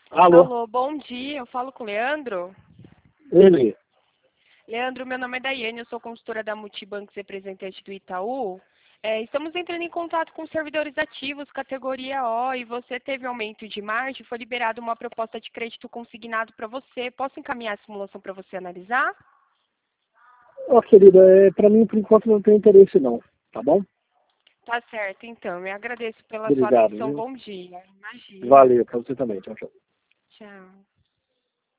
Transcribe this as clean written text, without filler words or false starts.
Alô? Alô, bom dia. Eu falo com o Leandro. Ele? Leandro, meu nome é Daiane, eu sou consultora da Multibancos, representante do Itaú. Estamos entrando em contato com servidores ativos, categoria O, e você teve aumento de margem, foi liberada uma proposta de crédito consignado para você. Posso encaminhar a simulação para você analisar? Ó, querida, pra mim, por enquanto, não tem interesse, não. Tá bom? Tá certo, então. Eu agradeço pela sua Obrigado, atenção. viu? Bom dia. Imagina. Valeu, pra você também. Tchau, tchau. Tchau.